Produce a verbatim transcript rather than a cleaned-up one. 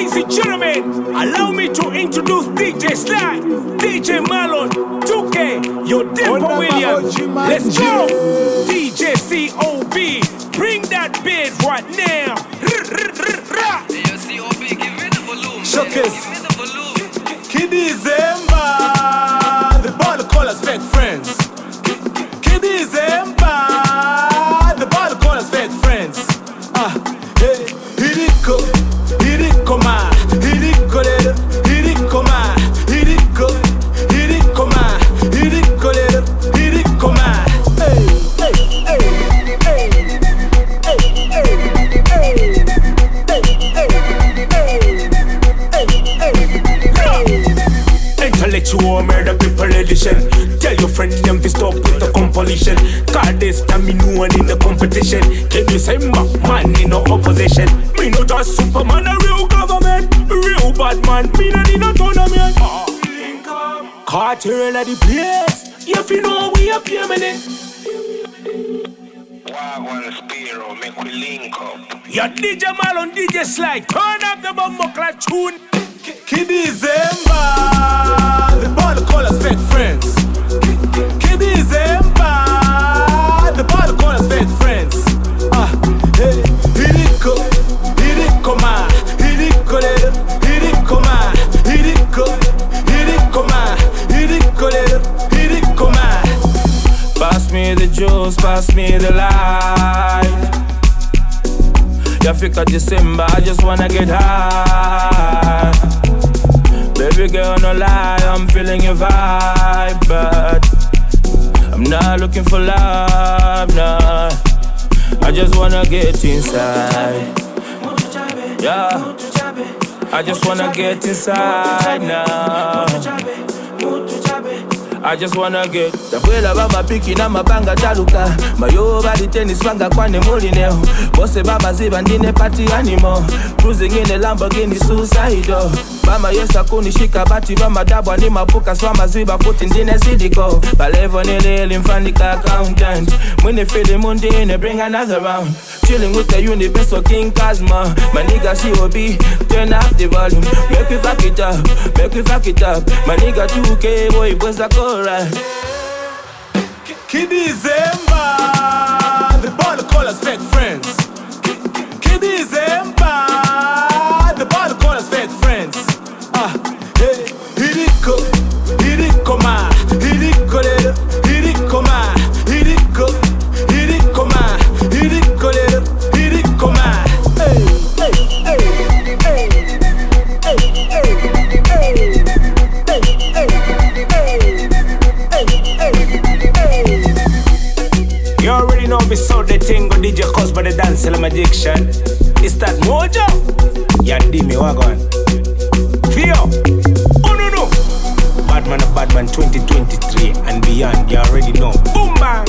Ladies and gentlemen, allow me to introduce D J Sly, D J Marlon, two K, your Denver Williams. Let's go! D J C O B, bring that beat right now. C O B, give me the volume. Showcase. Give me the volume. Kiddy Zemba, the ball call us fake friends. Kiddy Zemba, the ball call us fake friends. Ah, hey, Hiriko, Hiriko ma, Hiriko lero, Hiriko ma, Hiriko, Hiriko ma, Hiriko lero, Hiriko ma. Hey, hey, hey, hey, hey, hey, hey. Intellectual murder people edition. Tell your friend them to stop with the compilation. Cause this time me no one in the competition. Can you say man in no opposition? Me no just Superman, a real government. Real bad man, me no need no tournament. uh, Cartel at the place. If you know we are permanent. Wagwan Spiro, make we link up. Your D J Marlon, D J Sly, turn up the bumbuckler tune. Kiddy Zemba, the ball call us fake friends. Kiddy Zemba, the ball call us fake friends. Ah, hey, Hiriko, Hiriko ma, Hiriko lero, Hiriko ma, Hiriko, Hiriko ma, Hiriko lero, Hiriko ma. Pass me the juice, pass me the light. You figure December, I just wanna get high. Baby girl, no lie, I'm feeling your vibe, but I'm not looking for love, nah. I just wanna get inside. Yeah, I just wanna get inside now. I just wanna get the bwela baba piki na mabanga jaluka. Mayo body tennis wanga kwane muli neo. Bose baba ziba ndine party animal. Cruising in a Lamborghini suicidal. Bama yesa kunishika bati bama dabwa ni mapuka swama ziba puti ndine sidiko. Balevo nile limfanika accountant. Mwini fili mundi ine bring another round. Chilling with the universal King Cosmo. My nigga C O B, turn up the volume. Make we fuck it up, make we fuck it up. My nigga two K, boy, boys are alright. Kiddy Zemba, the ball call us fake friends. Kiddy Zemba, the ball call us fake friends. Ah, hey, Hiriko, Hiriko ma, Hiriko lero, Hiriko ma, Hiriko, Hiriko ma, Hiriko lero, Hiriko ma. Hey, hey, hey, hey, hey, hey, hey, hey. You already know me saw the thing go D J Cos by the dance and addiction. It's that mojo. Ya di me wagon. Fio. Oh no no. Badman of Badman twenty twenty-three and beyond. You already know. Boom bang.